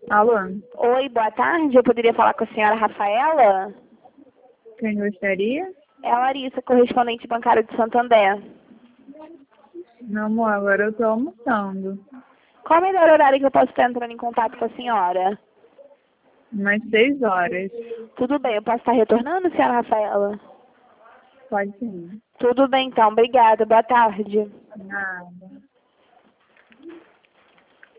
Alô, Oi, boa tarde. Eu poderia falar com a senhora Rafaela? quem gostaria? É a Larissa, correspondente bancária de Santander. Meu amor, agora eu tô almoçando. Qual o melhor horário que eu posso estar entrando em contato com a senhora? Umas 6 horas. Tudo bem, eu posso estar retornando, senhora Rafaela? Pode sim. Tudo bem, então. Obrigada. Boa tarde. Nada.